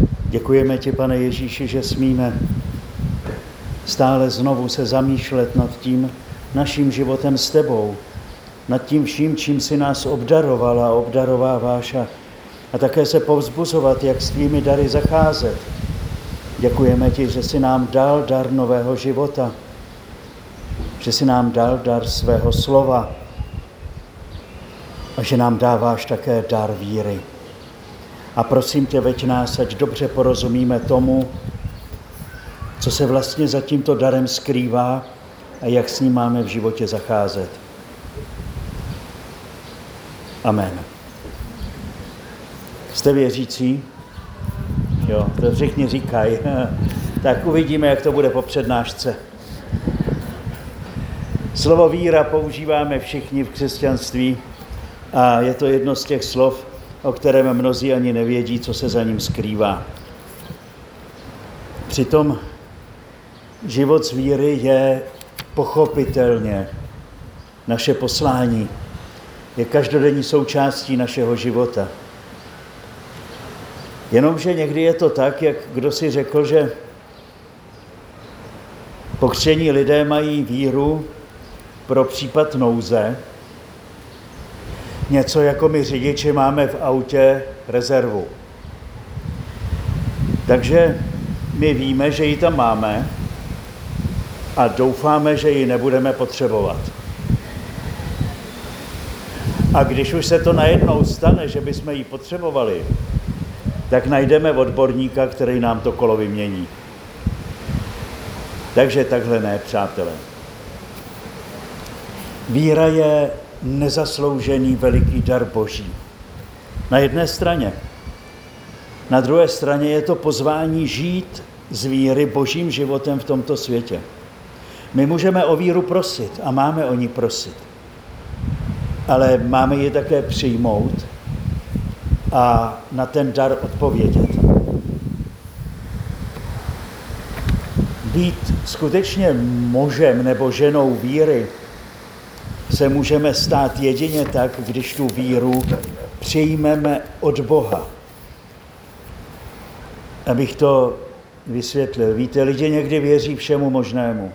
Děkujeme ti, Pane Ježíši, že smíme stále znovu se zamýšlet nad tím naším životem s tebou, nad tím vším, čím si nás obdaroval a obdarováváš a také se povzbuzovat, jak s tvými dary zacházet. Děkujeme ti, že jsi nám dal dar nového života, že jsi nám dal dar svého slova a že nám dáváš také dar víry. A prosím tě, veď nás, ať dobře porozumíme tomu, co se vlastně za tímto darem skrývá a jak s ním máme v životě zacházet. Amen. Jste věřící? Jo, to všichni říkají. Tak uvidíme, jak to bude po přednášce. Slovo víra používáme všichni v křesťanství a je to jedno z těch slov, o kterém mnozí ani nevědí, co se za ním skrývá. Přitom život z víry je pochopitelně naše poslání. Je každodenní součástí našeho života. Jenomže někdy je to tak, jak kdo si řekl, že pokřtění lidé mají víru pro případ nouze. Něco jako my řidiči máme v autě rezervu. Takže my víme, že ji tam máme a doufáme, že ji nebudeme potřebovat. A když už se to najednou stane, že bychom ji potřebovali, tak najdeme odborníka, který nám to kolo vymění. Takže takhle ne, přátelé. Víra je nezasloužený veliký dar Boží. Na jedné straně. Na druhé straně je to pozvání žít z víry Božím životem v tomto světě. My můžeme o víru prosit a máme o ní prosit. Ale máme ji také přijmout a na ten dar odpovědět. Být skutečně mužem nebo ženou víry se můžeme stát jedině tak, když tu víru přijmeme od Boha. Abych to vysvětlil. Víte, lidi někdy věří všemu možnému.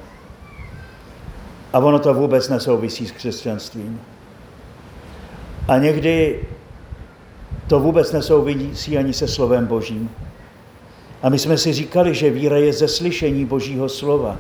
A ono to vůbec nesouvisí s křesťanstvím. A někdy to vůbec nesouvisí ani se slovem Božím. A my jsme si říkali, že víra je ze slyšení Božího slova.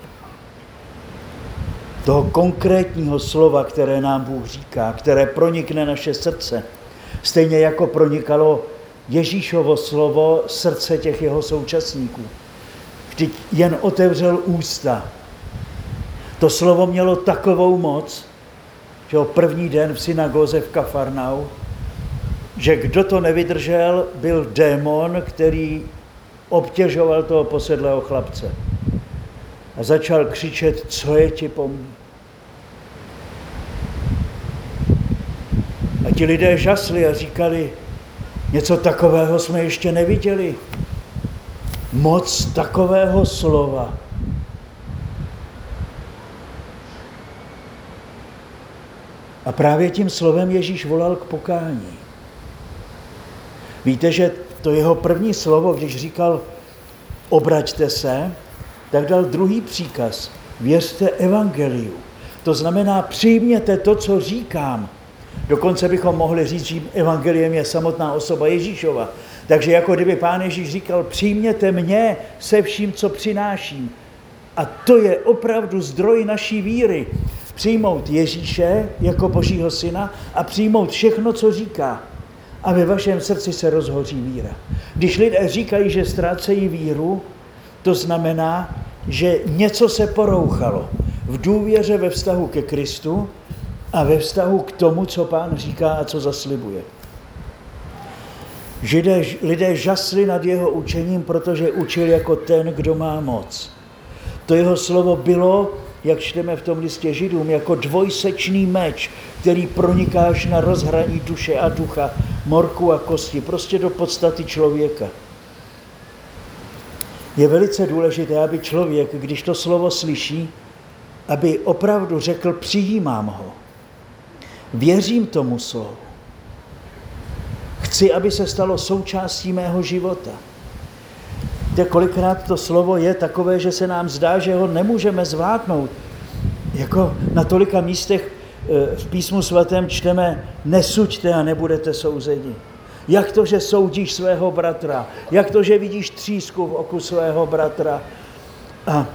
Toho konkrétního slova, které nám Bůh říká, které pronikne naše srdce. Stejně jako pronikalo Ježíšovo slovo srdce těch jeho současníků. Vždyť jen otevřel ústa. To slovo mělo takovou moc, že první den v synagoze v Kafarnau, že kdo to nevydržel, byl démon, který obtěžoval toho posedlého chlapce. A začal křičet, co je ti pomůžu. A ti lidé žasli a říkali, něco takového jsme ještě neviděli. Moc takového slova. A právě tím slovem Ježíš volal k pokání. Víte, že to jeho první slovo, když říkal obraťte se, tak dal druhý příkaz. Věřte evangeliu. To znamená, přijměte to, co říkám. Dokonce bychom mohli říct, že evangeliem je samotná osoba Ježíšova. Takže jako kdyby Pán Ježíš říkal, přijměte mě se vším, co přináším. A to je opravdu zdroj naší víry. Přijmout Ježíše jako Božího syna a přijmout všechno, co říká. A ve vašem srdci se rozhoří víra. Když lidé říkají, že ztrácejí víru, to znamená, že něco se porouchalo v důvěře ve vztahu ke Kristu a ve vztahu k tomu, co Pán říká a co zaslibuje. Lidé žasli nad jeho učením, protože učil jako ten, kdo má moc. To jeho slovo bylo, jak čteme v tom listě Židům, jako dvojsečný meč, který proniká až na rozhraní duše a ducha, morku a kosti, prostě do podstaty člověka. Je velice důležité, aby člověk, když to slovo slyší, aby opravdu řekl, přijímám ho. Věřím tomu slovu. Chci, aby se stalo součástí mého života. Víte, kolikrát to slovo je takové, že se nám zdá, že ho nemůžeme zvládnout. Jako na tolika místech v písmu svatém čteme, nesuďte a nebudete souzeni. Jak to, že soudíš svého bratra? Jak to, že vidíš třísku v oku svého bratra? A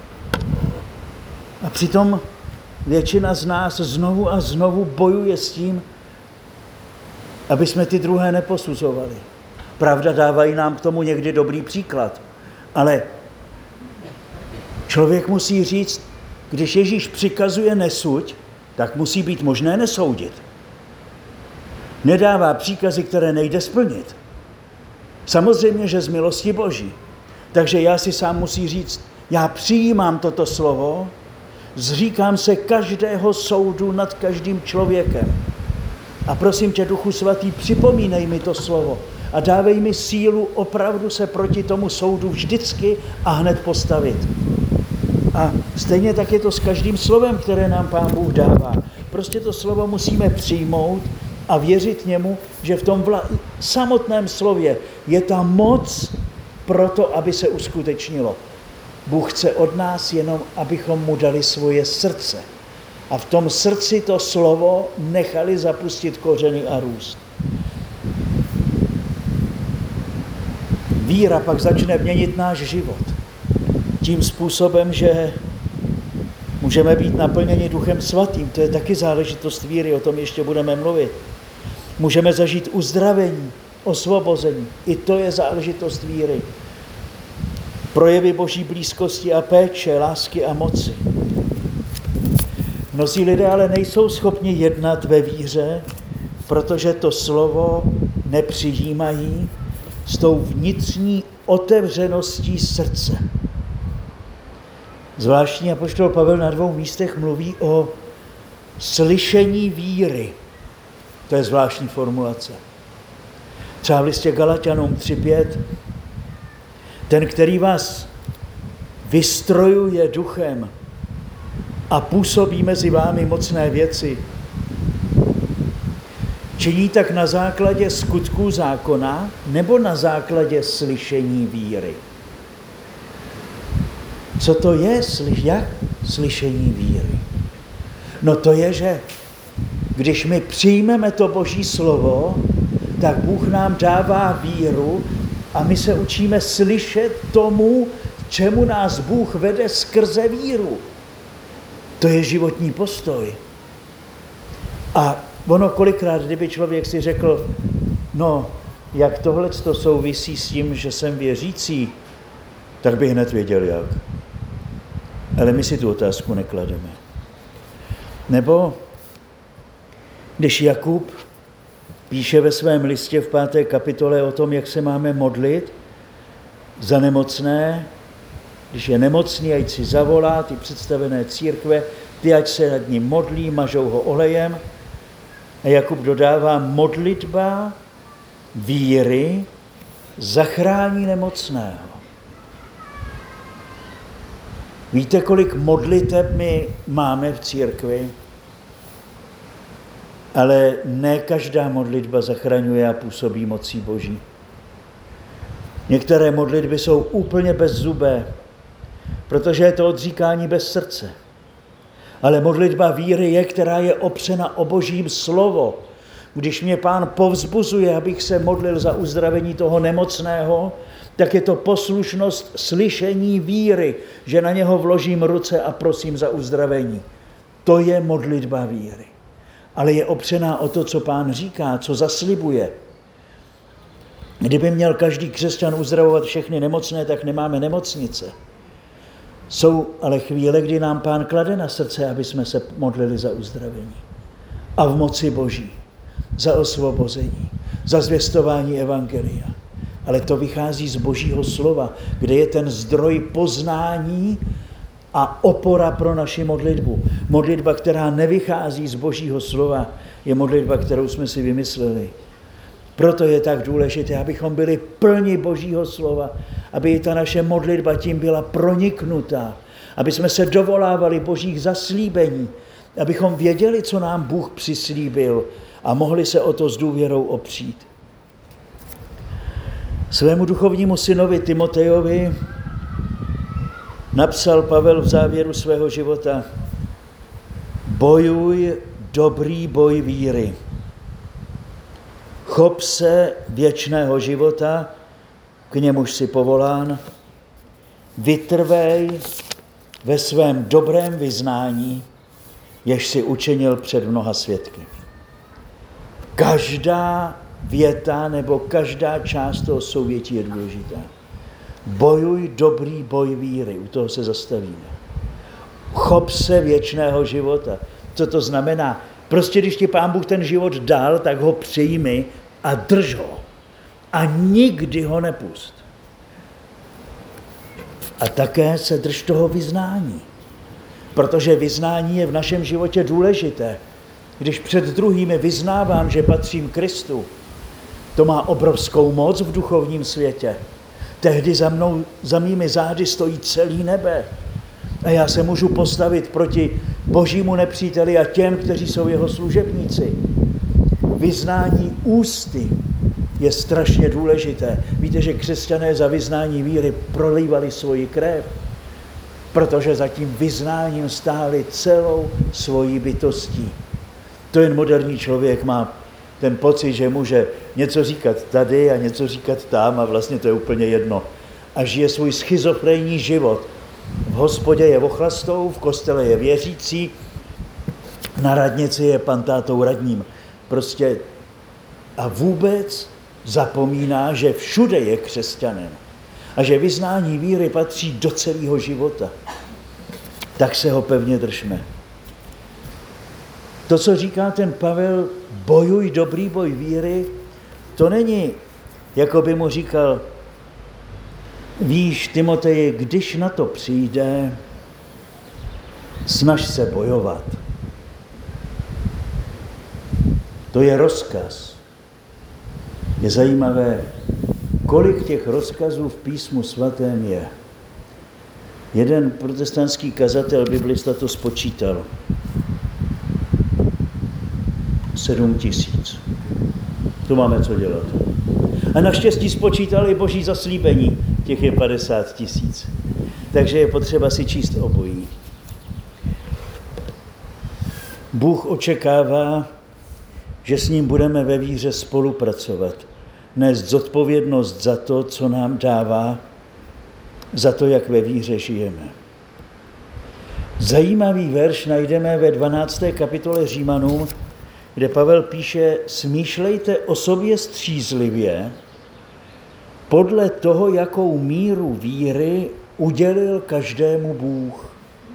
přitom většina z nás znovu a znovu bojuje s tím, aby jsme ty druhé neposuzovali. Pravda, dávají nám k tomu někdy dobrý příklad. Ale člověk musí říct, když Ježíš přikazuje nesuď, tak musí být možné nesoudit. Nedává příkazy, které nejde splnit. Samozřejmě, že z milosti Boží. Takže já si sám musím říct, já přijímám toto slovo, zříkám se každého soudu nad každým člověkem. A prosím tě, Duchu Svatý, připomínej mi to slovo a dávej mi sílu opravdu se proti tomu soudu vždycky a hned postavit. A stejně tak je to s každým slovem, které nám Pán Bůh dává. Prostě to slovo musíme přijmout a věřit němu, že v tom samotném slově je ta moc pro to, aby se uskutečnilo. Bůh chce od nás jenom, abychom mu dali svoje srdce. A v tom srdci to slovo nechali zapustit kořeny a růst. Víra pak začne měnit náš život. Tím způsobem, že můžeme být naplněni Duchem Svatým. To je taky záležitost víry, o tom ještě budeme mluvit. Můžeme zažít uzdravení, osvobození. I to je záležitost víry. Projevy Boží blízkosti a péče, lásky a moci. Mnozí lidé ale nejsou schopni jednat ve víře, protože to slovo nepřijímají s tou vnitřní otevřeností srdce. Zvláštní apoštol Pavel na 2 místech mluví o slyšení víry. To je zvláštní formulace. Třeba v listě Galatianům 3:5. Ten, který vás vystrojuje duchem a působí mezi vámi mocné věci, činí tak na základě skutků zákona nebo na základě slyšení víry. Co to je? Jak slyšení víry? No to je, že když my přijmeme to Boží slovo, tak Bůh nám dává víru a my se učíme slyšet tomu, čemu nás Bůh vede skrze víru. To je životní postoj. A ono kolikrát, kdyby člověk si řekl, no, jak tohle to souvisí s tím, že jsem věřící, tak by hned věděl jak. Ale my si tu otázku neklademe. Nebo když Jakub píše ve svém listě v 5. kapitole o tom, jak se máme modlit za nemocné, když je nemocný, ať si zavolá ty představené církve, ty ať se nad ním modlí, mažou ho olejem. A Jakub dodává, modlitba víry zachrání nemocného. Víte, kolik modliteb my máme v církvi? Ale ne každá modlitba zachraňuje a působí mocí Boží. Některé modlitby jsou úplně bezzubé, protože je to odříkání bez srdce. Ale modlitba víry je, která je opřena o Božím slovo. Když mě Pán povzbuzuje, abych se modlil za uzdravení toho nemocného, tak je to poslušnost slyšení víry, že na něho vložím ruce a prosím za uzdravení. To je modlitba víry. Ale je opřená o to, co Pán říká, co zaslibuje. Kdyby měl každý křesťan uzdravovat všechny nemocné, tak nemáme nemocnice. Jsou ale chvíle, kdy nám Pán klade na srdce, aby jsme se modlili za uzdravení. A v moci Boží, za osvobození, za zvěstování evangelia. Ale to vychází z Božího slova, kde je ten zdroj poznání a opora pro naši modlitbu. Modlitba, která nevychází z Božího slova, je modlitba, kterou jsme si vymysleli. Proto je tak důležité, abychom byli plni Božího slova, aby i ta naše modlitba tím byla proniknutá, aby jsme se dovolávali Božích zaslíbení, abychom věděli, co nám Bůh přislíbil a mohli se o to s důvěrou opřít. Svému duchovnímu synovi Timotejovi napsal Pavel v závěru svého života: bojuj dobrý boj víry. Chop se věčného života, k němuž si povolán, vytrvej ve svém dobrém vyznání, jež si učinil před mnoha svědky. Každá věta nebo každá část toho souvětí je důležitá. Bojuj dobrý boj víry, u toho se zastavíme. Chop se věčného života. Co to znamená? Prostě když ti Pán Bůh ten život dal, tak ho přijmi a drž ho. A nikdy ho nepust. A také se drž toho vyznání. Protože vyznání je v našem životě důležité. Když před druhými vyznávám, že patřím Kristu, to má obrovskou moc v duchovním světě. Tehdy za mými zády stojí celý nebe. A já se můžu postavit proti božímu nepříteli a těm, kteří jsou jeho služebníci. Vyznání ústy je strašně důležité. Víte, že křesťané za vyznání víry prolívali svoji krev, protože za tím vyznáním stáli celou svojí bytostí. To jen moderní člověk má ten pocit, že může něco říkat tady a něco říkat tam a vlastně to je úplně jedno. A žije svůj schizofrenní život. V hospodě je ochlastou, v kostele je věřící, na radnici je pantátou radním. Prostě a vůbec zapomíná, že všude je křesťanem a že vyznání víry patří do celého života. Tak se ho pevně držme. To, co říká ten Pavel, bojuj dobrý boj víry, to není, jako by mu říkal, víš, Timoteji, když na to přijde, snaž se bojovat. To je rozkaz. Je zajímavé, kolik těch rozkazů v písmu svatém je. Jeden protestantský kazatel, biblista to spočítal. 7 000. To máme co dělat. A naštěstí spočítali boží zaslíbení, těch je 50 000. Takže je potřeba si číst obojí. Bůh očekává, že s ním budeme ve víře spolupracovat, nést zodpovědnost za to, co nám dává, za to, jak ve víře žijeme. Zajímavý verš najdeme ve 12. kapitole Římanům, kde Pavel píše, smýšlejte o sobě střízlivě, podle toho, jakou míru víry udělil každému Bůh.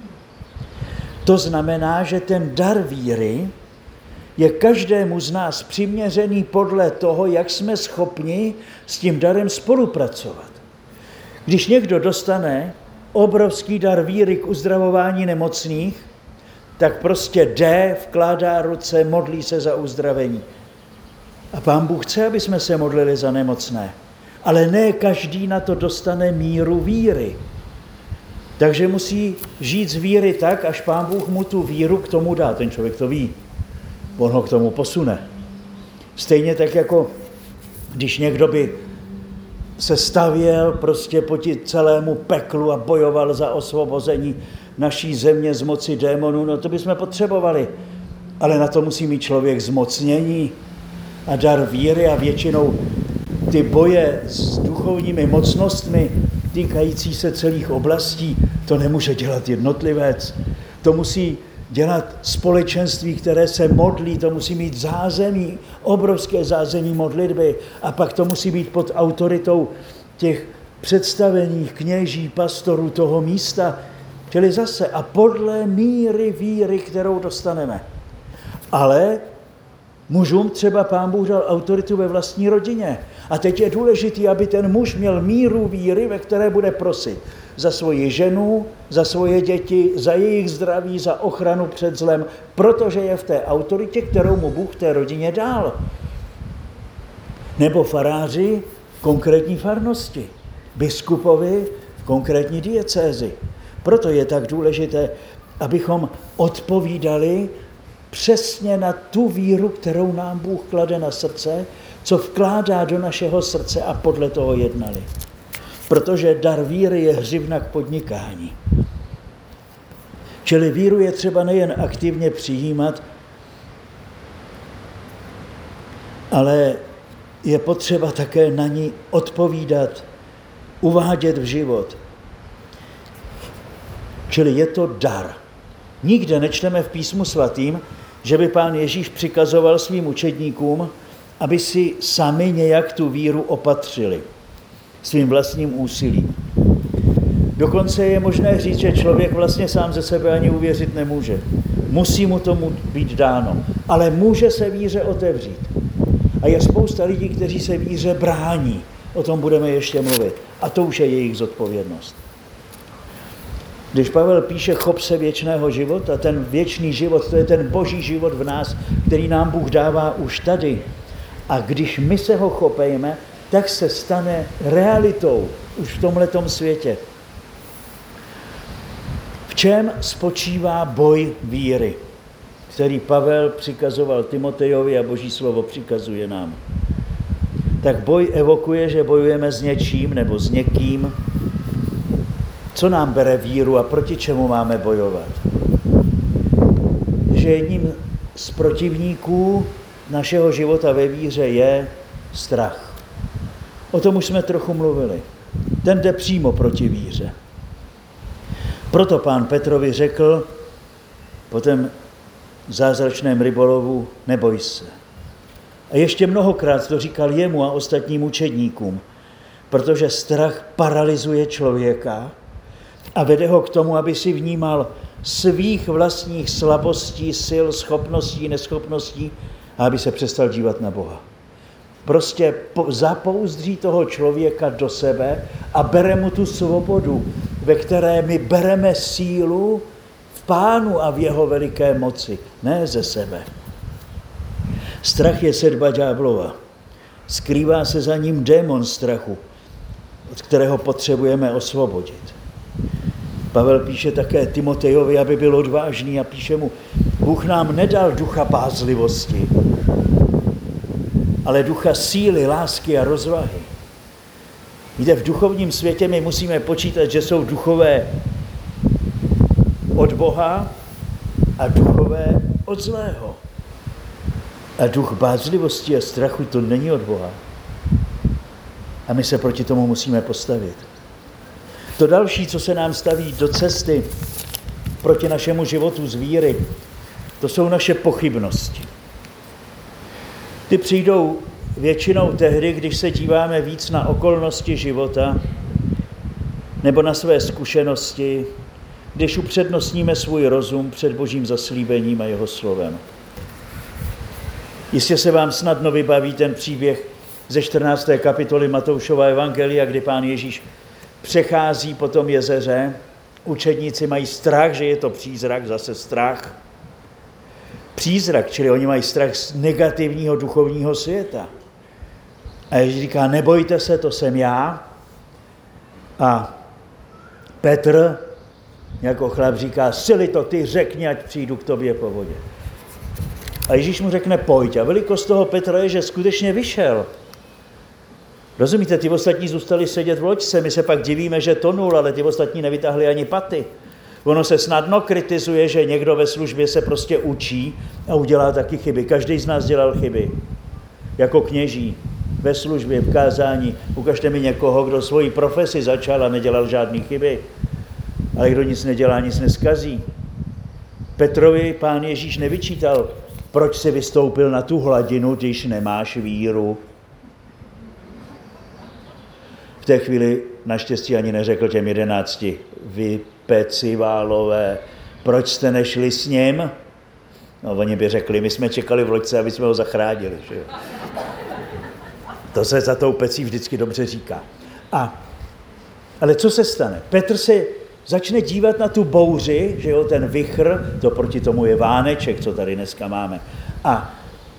To znamená, že ten dar víry je každému z nás přiměřený podle toho, jak jsme schopni s tím darem spolupracovat. Když někdo dostane obrovský dar víry k uzdravování nemocných, tak prostě jde, vkládá ruce, modlí se za uzdravení. A Pán Bůh chce, aby jsme se modlili za nemocné. Ale ne každý na to dostane míru víry. Takže musí žít z víry tak, až Pán Bůh mu tu víru k tomu dá. Ten člověk to ví. On ho k tomu posune. Stejně tak, jako když někdo by se stavěl prostě proti celému peklu a bojoval za osvobození naší země z moci démonů, no to bychom potřebovali. Ale na to musí mít člověk zmocnění a dar víry a většinou ty boje s duchovními mocnostmi týkající se celých oblastí, to nemůže dělat jednotlivec. To musí dělat společenství, které se modlí, to musí mít zázemí, obrovské zázemí modlitby a pak to musí být pod autoritou těch představených kněží, pastorů toho místa, čili zase a podle míry víry, kterou dostaneme. Ale mužům třeba Pán Bůh dal autoritu ve vlastní rodině. A teď je důležité, aby ten muž měl míru víry, ve které bude prosit za svoji ženu, za svoje děti, za jejich zdraví, za ochranu před zlem, protože je v té autoritě, kterou mu Bůh v té rodině dal. Nebo faráři konkrétní farnosti, biskupovi v konkrétní diecézi. Proto je tak důležité, abychom odpovídali přesně na tu víru, kterou nám Bůh klade na srdce, co vkládá do našeho srdce a podle toho jednali. Protože dar víry je hřivna k podnikání. Čili víru je třeba nejen aktivně přijímat, ale je potřeba také na ní odpovídat, uvádět v život. Čili je to dar. Nikde nečteme v písmu svatým, že by Pán Ježíš přikazoval svým učedníkům, aby si sami nějak tu víru opatřili svým vlastním úsilím. Dokonce je možné říct, že člověk vlastně sám ze sebe ani uvěřit nemůže. Musí mu tomu být dáno, ale může se víře otevřít. A je spousta lidí, kteří se víře brání. O tom budeme ještě mluvit. A to už je jejich zodpovědnost. Když Pavel píše chop se věčného života, ten věčný život, to je ten boží život v nás, který nám Bůh dává už tady. A když my se ho chopejme, tak se stane realitou už v tomhletom světě. V čem spočívá boj víry, který Pavel přikazoval Timotejovi a Boží slovo přikazuje nám? Tak boj evokuje, že bojujeme s něčím nebo s někým. Co nám bere víru a proti čemu máme bojovat? Že jedním z protivníků našeho života ve víře je strach. O tom už jsme trochu mluvili. Ten jde přímo proti víře. Proto Pán Petrovi řekl po tom zázračném rybolovu, neboj se. A ještě mnohokrát to říkal jemu a ostatním učedníkům, protože strach paralyzuje člověka a vede ho k tomu, aby si vnímal svých vlastních slabostí, sil, schopností, neschopností a aby se přestal dívat na Boha. Prostě zapouzdří toho člověka do sebe a bere mu tu svobodu, ve které my bereme sílu v Pánu a v jeho veliké moci, ne ze sebe. Strach je sedba ďáblova. Skrývá se za ním démon strachu, od kterého potřebujeme osvobodit. Pavel píše také Timotejovi, aby byl odvážný a píše mu, Bůh nám nedal ducha bázlivosti, ale ducha síly, lásky a rozvahy. Víte, v duchovním světě my musíme počítat, že jsou duchové od Boha a duchové od zlého. A duch bázlivosti a strachu to není od Boha. A my se proti tomu musíme postavit. To další, co se nám staví do cesty proti našemu životu z víry, to jsou naše pochybnosti. Ty přijdou většinou tehdy, když se díváme víc na okolnosti života nebo na své zkušenosti, když upřednostníme svůj rozum před Božím zaslíbením a jeho slovem. Jistě se vám snadno vybaví ten příběh ze 14. kapitoly Matoušova evangelia, kdy Pán Ježíš přechází po tom jezeře. Učedníci mají strach, že je to přízrak, zase strach. Přízrak, čili oni mají strach z negativního duchovního světa. A Ježíš říká, nebojte se, to jsem já. A Petr jako chlap říká, sily to ty řekni, ať přijdu k tobě po vodě. A Ježíš mu řekne, pojď. A velikost toho Petra je, že skutečně vyšel. Rozumíte, ty ostatní zůstali sedět v loďce, my se pak divíme, že tonul, ale ty ostatní nevytáhli ani paty. Ono se snadno kritizuje, že někdo ve službě se prostě učí a udělá taky chyby. Každý z nás dělal chyby. Jako kněží, ve službě, v kázání. Ukažte mi někoho, kdo svoji profesi začal a nedělal žádný chyby. Ale kdo nic nedělá, nic neskazí. Petrovi Pán Ježíš nevyčítal, proč jsi vystoupil na tu hladinu, když nemáš víru. V té chvíli naštěstí ani neřekl těm 11, vy peciválové, proč jste nešli s ním? No, oni by řekli, my jsme čekali v loďce, aby jsme ho zachránili. Že? To se za tou pecí vždycky dobře říká. Ale co se stane? Petr se začne dívat na tu bouři, že jo, ten vichr, to proti tomu je váneček, co tady dneska máme. A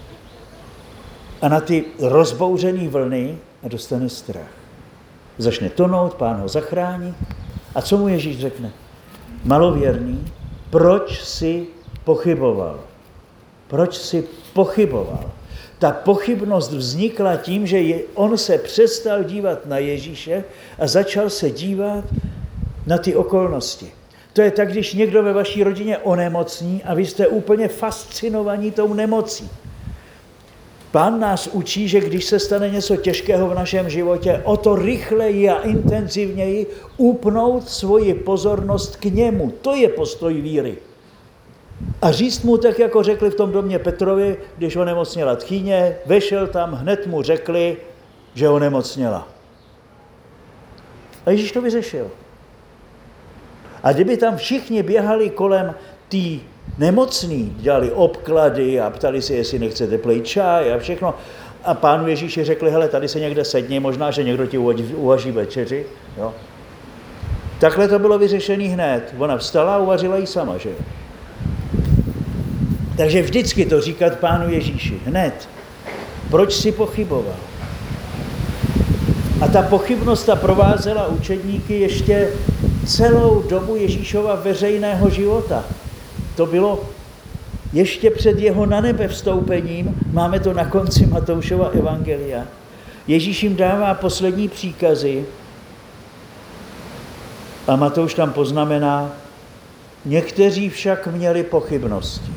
na ty rozbouřené vlny a dostane strach. Začne tonout, Pán ho zachrání. A co mu Ježíš řekne? Malověrný, proč jsi pochyboval? Proč jsi pochyboval? Ta pochybnost vznikla tím, že on se přestal dívat na Ježíše a začal se dívat na ty okolnosti. To je tak, když někdo ve vaší rodině onemocní a vy jste úplně fascinovaní tou nemocí. Pán nás učí, že když se stane něco těžkého v našem životě, o to rychleji a intenzivněji upnout svoji pozornost k němu. To je postoj víry. A říct mu tak, jako řekli v tom domě Petrovi, když onemocněla tchýně, vešel tam, hned mu řekli, že onemocněla. A Ježíš to vyřešil. A kdyby tam všichni běhali kolem tý nemocný, dělali obklady a ptali se, jestli nechce teplej čaj a všechno, a pánu Ježíši řekli, hele, tady se někde sedni, možná, že někdo ti uvaří večeři. Jo? Takhle to bylo vyřešený hned. Ona vstala a uvařila ji sama, že jo? Takže vždycky to říkat pánu Ježíši, hned. Proč si pochyboval? A ta pochybnost ta provázela učedníky ještě celou dobu Ježíšova veřejného života. To bylo ještě před jeho na nebe vstoupením, máme to na konci Matoušova evangelia. Ježíš jim dává poslední příkazy a Matouš tam poznamená, někteří však měli pochybnosti.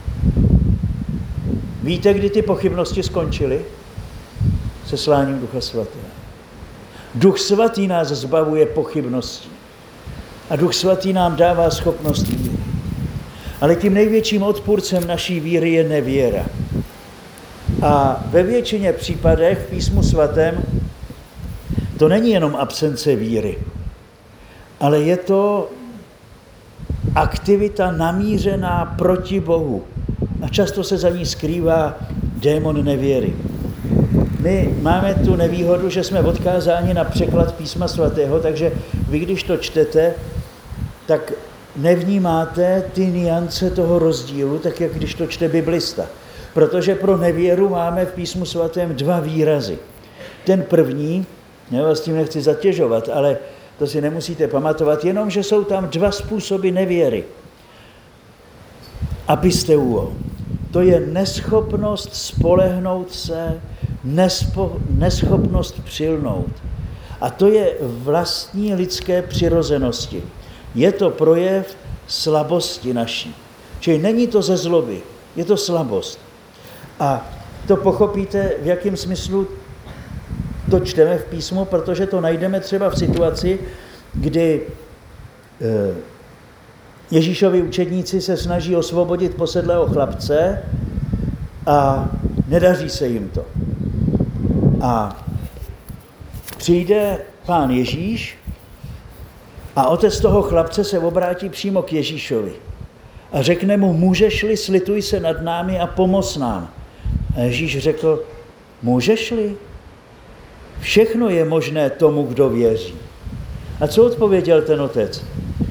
Víte, kdy ty pochybnosti skončily? Sesláním Ducha Svatého. Duch Svatý nás zbavuje pochybností. A Duch Svatý nám dává schopnost víry. Ale tím největším odpůrcem naší víry je nevěra. A ve většině případech v Písmu svatém to není jenom absence víry, ale je to aktivita namířená proti Bohu. A často se za ní skrývá démon nevěry. My máme tu nevýhodu, že jsme odkázáni na překlad Písma svatého, takže vy, když to čtete, tak nevnímáte ty niance toho rozdílu, tak jak když to čte biblista. Protože pro nevěru máme v Písmu svatém dva výrazy. Ten první, já vás tím nechci zatěžovat, ale to si nemusíte pamatovat, jenom, že jsou tam dva způsoby nevěry. Apisteuo. To je neschopnost spolehnout se, neschopnost přilnout. A to je vlastní lidské přirozenosti. Je to projev slabosti naší. Čili není to ze zloby, je to slabost. A to pochopíte, v jakém smyslu to čteme v písmu, protože to najdeme třeba v situaci, kdy Ježíšovi učedníci se snaží osvobodit posedlého chlapce a nedaří se jim to. A přijde pán Ježíš a otec toho chlapce se obrátí přímo k Ježíšovi a řekne mu, můžeš-li, slituj se nad námi a pomoz nám. A Ježíš řekl, můžeš-li? Všechno je možné tomu, kdo věří. A co odpověděl ten otec?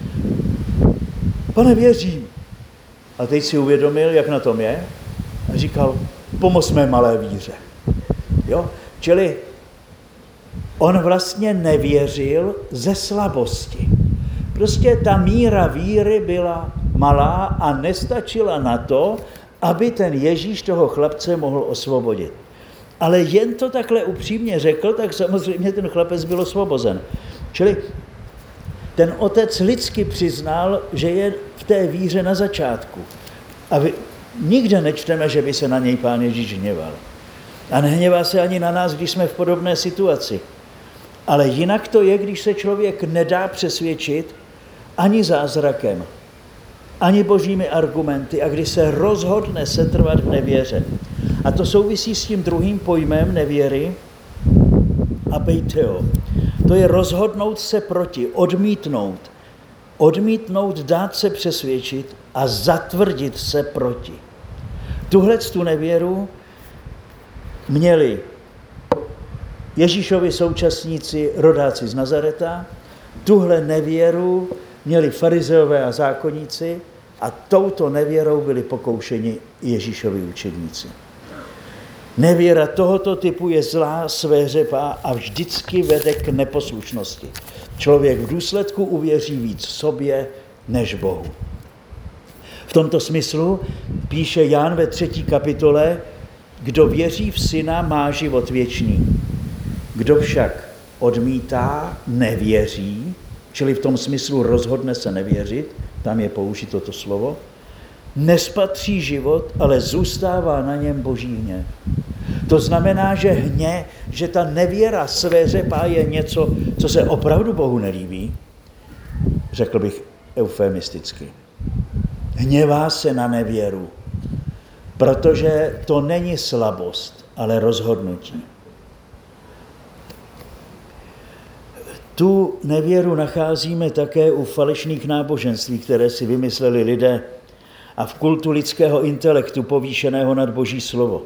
Pane, věřím. A teď si uvědomil, jak na tom je a říkal, pomoz mé malé víře. Jo? Čili on vlastně nevěřil ze slabosti. Prostě ta míra víry byla malá a nestačila na to, aby ten Ježíš toho chlapce mohl osvobodit. Ale jen to takhle upřímně řekl, tak samozřejmě ten chlapec byl osvobozen. Čili ten otec lidsky přiznal, že je v té víře na začátku. A nikde nečteme, že by se na něj pán Ježíš hněval. A nehněvá se ani na nás, když jsme v podobné situaci. Ale jinak to je, když se člověk nedá přesvědčit ani zázrakem, ani božími argumenty a když se rozhodne setrvat v nevěře. A to souvisí s tím druhým pojmem nevěry, apeiteo. To je rozhodnout se proti, odmítnout. Odmítnout, dát se přesvědčit a zatvrdit se proti. Tuhletu nevěru měli Ježíšovi současníci, rodáci z Nazareta, tuhle nevěru měli farizeové a zákonníci a touto nevěrou byli pokoušeni Ježíšovi učedníci. Nevěra tohoto typu je zlá, svéřepá a vždycky vede k neposlušnosti. Člověk v důsledku uvěří víc sobě než Bohu. V tomto smyslu píše Jan ve 3. kapitole kdo věří v Syna, má život věčný. Kdo však odmítá, nevěří, čili v tom smyslu rozhodne se nevěřit, tam je použito to slovo, nespatří život, ale zůstává na něm Boží hněv. To znamená, že ta nevěra svéřepá je něco, co se opravdu Bohu nelíbí, řekl bych eufemisticky. Hněvá se na nevěru, protože to není slabost, ale rozhodnutí. Tu nevěru nacházíme také u falešných náboženství, které si vymysleli lidé a v kultu lidského intelektu povýšeného nad Boží slovo.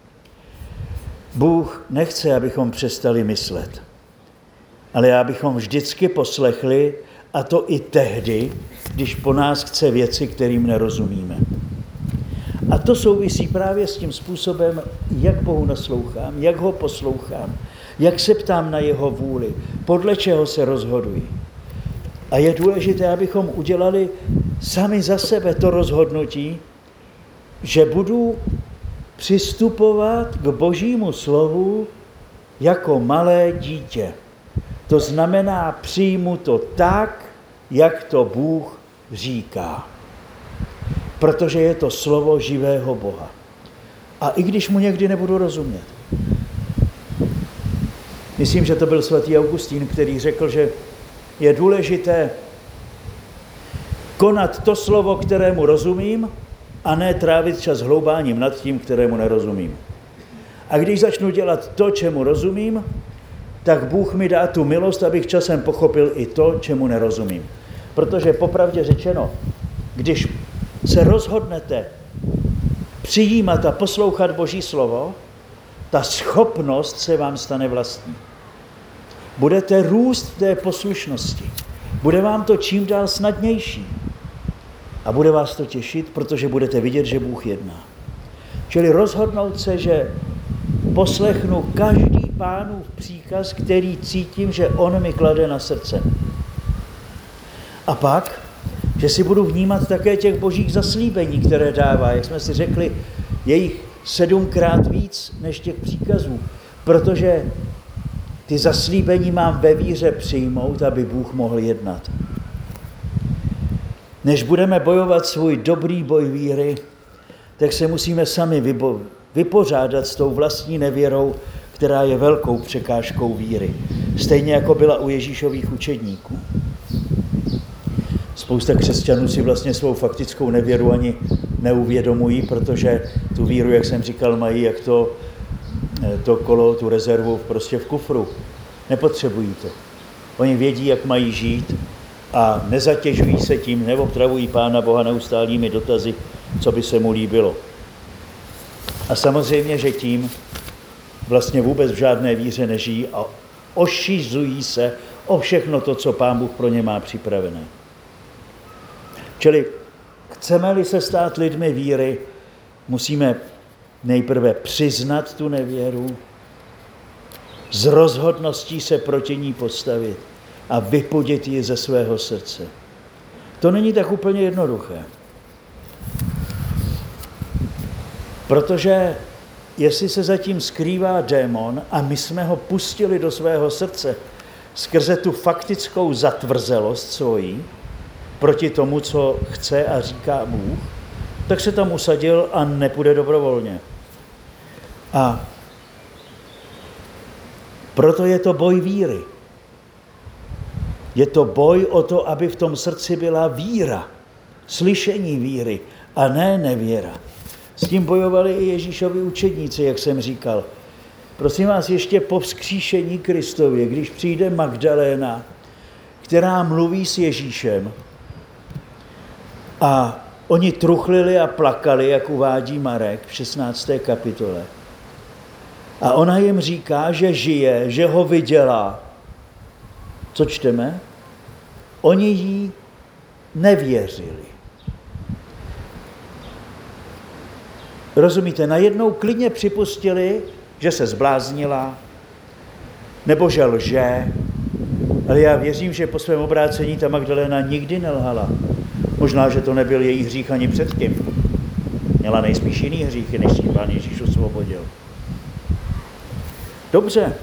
Bůh nechce, abychom přestali myslet, ale abychom vždycky poslechli, a to i tehdy, když po nás chce věci, kterým nerozumíme. A to souvisí právě s tím způsobem, jak Bohu naslouchám, jak ho poslouchám, jak se ptám na jeho vůli, podle čeho se rozhoduji. A je důležité, abychom udělali sami za sebe to rozhodnutí, že budu přistupovat k Božímu slovu jako malé dítě. To znamená, přijmu to tak, jak to Bůh říká. Protože je to slovo živého Boha. A i když mu někdy nebudu rozumět. Myslím, že to byl svatý Augustín, který řekl, že je důležité konat to slovo, kterému rozumím, a ne trávit čas hloubáním nad tím, kterému nerozumím. A když začnu dělat to, čemu rozumím, tak Bůh mi dá tu milost, abych časem pochopil i to, čemu nerozumím. Protože popravdě řečeno, když se rozhodnete přijímat a poslouchat Boží slovo, ta schopnost se vám stane vlastní. Budete růst v té poslušnosti. Bude vám to čím dál snadnější. A bude vás to těšit, protože budete vidět, že Bůh jedná. Čili rozhodnout se, že poslechnu každý Pánův příkaz, který cítím, že on mi klade na srdce. A pak, že si budu vnímat také těch božích zaslíbení, které dává. Jak jsme si řekli, je jich 7krát víc než těch příkazů. Protože ty zaslíbení mám ve víře přijmout, aby Bůh mohl jednat. Než budeme bojovat svůj dobrý boj víry, tak se musíme sami vypořádat s tou vlastní nevěrou, která je velkou překážkou víry. Stejně jako byla u Ježíšových učedníků. Spousta křesťanů si vlastně svou faktickou nevěru ani neuvědomují, protože tu víru, jak jsem říkal, mají jak to kolo, tu rezervu prostě v kufru. Nepotřebují to. Oni vědí, jak mají žít a nezatěžují se tím, neobtravují Pána Boha neustálými dotazy, co by se mu líbilo. A samozřejmě, že tím vlastně vůbec v žádné víře nežijí a ošizují se o všechno to, co Pán Bůh pro ně má připravené. Čili chceme-li se stát lidmi víry, musíme nejprve přiznat tu nevěru, s rozhodností se proti ní postavit a vypudit ji ze svého srdce. To není tak úplně jednoduché. Protože jestli se zatím skrývá démon a my jsme ho pustili do svého srdce skrze tu faktickou zatvrzelost svojí, proti tomu, co chce a říká Bůh, tak se tam usadil a nepůjde dobrovolně. A proto je to boj víry. Je to boj o to, aby v tom srdci byla víra, slyšení víry a ne nevěra. S tím bojovali i Ježíšovi učedníci, jak jsem říkal. Prosím vás, ještě po vzkříšení Kristově, když přijde Magdaléna, která mluví s Ježíšem, a oni truchlili a plakali, jak uvádí Marek v 16. kapitole. A ona jim říká, že žije, že ho viděla. Co čteme? Oni jí nevěřili. Rozumíte, najednou klidně připustili, že se zbláznila, nebo že lže, ale já věřím, že po svém obrácení ta Magdaléna nikdy nelhala. Možná, že to nebyl její hřích ani předtím. Měla nejspíš jiný hříchy, než si Pán Ježíš osvobodil. Dobře.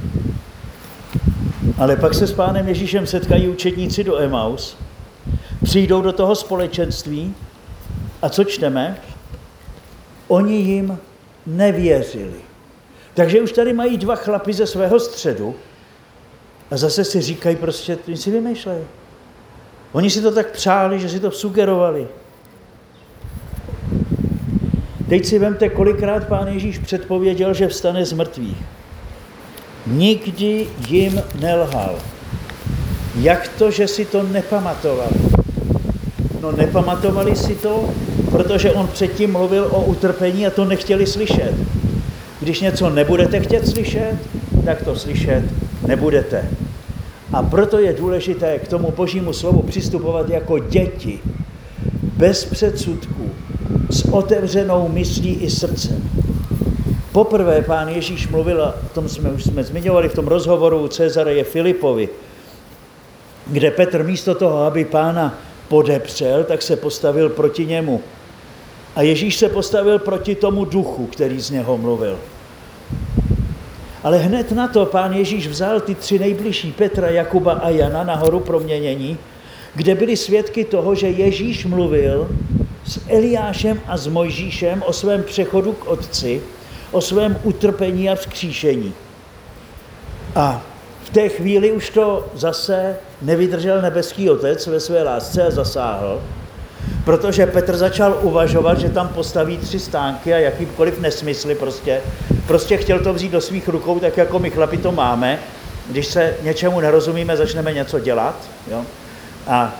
Ale pak se s Pánem Ježíšem setkají učedníci do Emaus, přijdou do toho společenství a co čteme? Oni jim nevěřili. Takže už tady mají dva chlapy ze svého středu a zase si říkají prostě, oni si vymýšlejí. Oni si to tak přáli, že si to sugerovali. Teď si vemte, kolikrát Pán Ježíš předpověděl, že vstane z mrtvých. Nikdy jim nelhal. Jak to, že si to nepamatovali? No nepamatovali si to, protože on předtím mluvil o utrpení a to nechtěli slyšet. Když něco nebudete chtět slyšet, tak to slyšet nebudete. A proto je důležité k tomu Božímu slovu přistupovat jako děti, bez předsudků, s otevřenou myslí i srdcem. Poprvé Pán Ježíš mluvil, o tom jsme zmiňovali v tom rozhovoru u Cezareje Filipovi, kde Petr místo toho, aby Pána podepřel, tak se postavil proti němu. A Ježíš se postavil proti tomu duchu, který z něho mluvil. Ale hned na to Pán Ježíš vzal ty tři nejbližší, Petra, Jakuba a Jana, na horu proměnění, kde byli svědky toho, že Ježíš mluvil s Eliášem a s Mojžíšem o svém přechodu k Otci, o svém utrpení a vzkříšení. A v té chvíli už to zase nevydržel nebeský Otec ve své lásce a zasáhl, protože Petr začal uvažovat, že tam postaví 3 stánky a jakýkoliv nesmysly prostě chtěl to vzít do svých rukou, tak jako my chlapi to máme, když se něčemu nerozumíme, začneme něco dělat. Jo? A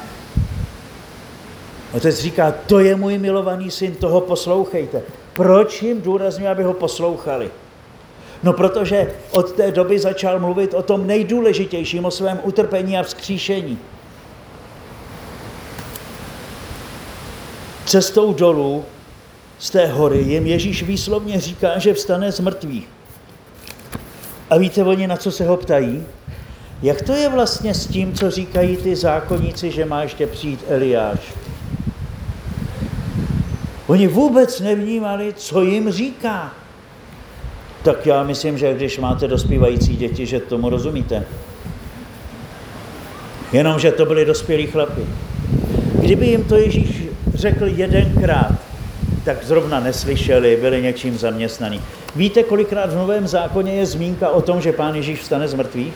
Otec říká, to je můj milovaný syn, toho poslouchejte. Proč jim důrazně, aby ho poslouchali? No protože od té doby začal mluvit o tom nejdůležitějším, o svém utrpení a vzkříšení. Cestou dolů z té hory jim Ježíš výslovně říká, že vstane z mrtvých. A víte oni, na co se ho ptají? Jak to je vlastně s tím, co říkají ty zákonníci, že má ještě přijít Eliáš? Oni vůbec nevnímali, co jim říká. Tak já myslím, že když máte dospívající děti, že tomu rozumíte. Jenomže to byli dospělí chlapi. Kdyby jim to Ježíš řekl jedenkrát, tak zrovna neslyšeli, byli něčím zaměstnaní. Víte, kolikrát v Novém zákoně je zmínka o tom, že Pán Ježíš vstane z mrtvých?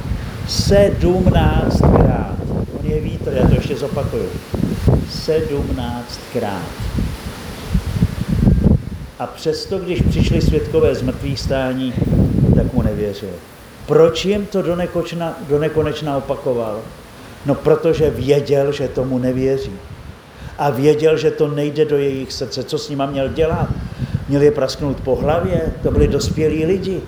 17krát. On je vítr, já to ještě zopakuju. 17krát. A přesto, když přišli svědkové z mrtvých stání, tak mu nevěřili. Proč jim to do nekonečna opakoval? No protože věděl, že tomu nevěří. A věděl, že to nejde do jejich srdce. Co s nima měl dělat? Měl je prasknout po hlavě? To byli dospělí lidi.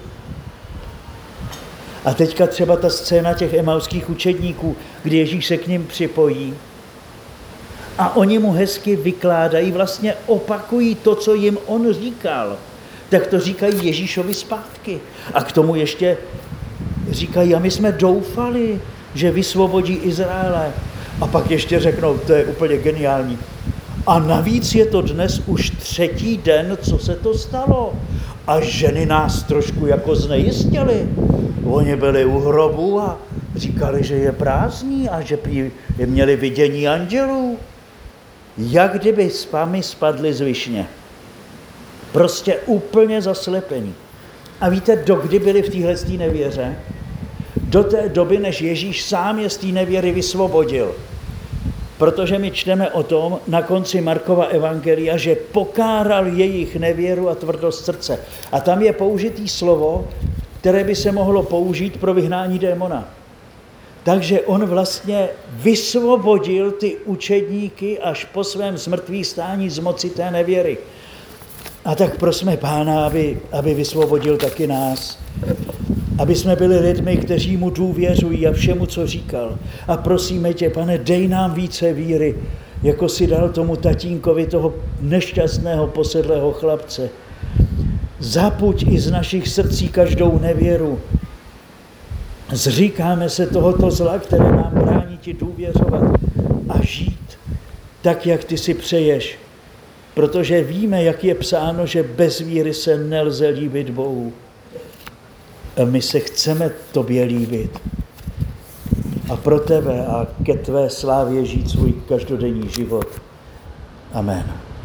A teďka třeba ta scéna těch emauských učedníků, kdy Ježíš se k nim připojí a oni mu hezky vykládají, vlastně opakují to, co jim on říkal. Tak to říkají Ježíšovi zpátky. A k tomu ještě říkají, a my jsme doufali, že vysvobodí Izraele. A pak ještě řeknou, to je úplně geniální. A navíc je to dnes už 3. den, co se to stalo. A ženy nás trošku jako znejistily. Oni byli u hrobu a říkali, že je prázdný a že měli vidění andělů. Jak kdyby spami spadli z višně. Prostě úplně zaslepení. A víte, dokdy byli v téhletý nevěře? Do té doby, než Ježíš sám je z té nevěry vysvobodil. Protože my čteme o tom na konci Markova evangelia, že pokáral jejich nevěru a tvrdost srdce. A tam je použitý slovo, které by se mohlo použít pro vyhnání démona. Takže on vlastně vysvobodil ty učedníky až po svém zmrtvých stání z moci té nevěry. A tak prosme Pána, aby vysvobodil taky nás. Aby jsme byli lidmi, kteří mu důvěřují a všemu, co říkal. A prosíme tě, Pane, dej nám více víry, jako si dal tomu tatínkovi toho nešťastného posedlého chlapce. Zapuď i z našich srdcí každou nevěru. Zříkáme se tohoto zla, které nám brání ti důvěřovat a žít tak, jak ty si přeješ. protože víme, jak je psáno, že bez víry se nelze líbit Bohu. A my se chceme tobě líbit. A pro tebe a ke tvé slávě žít svůj každodenní život. Amen.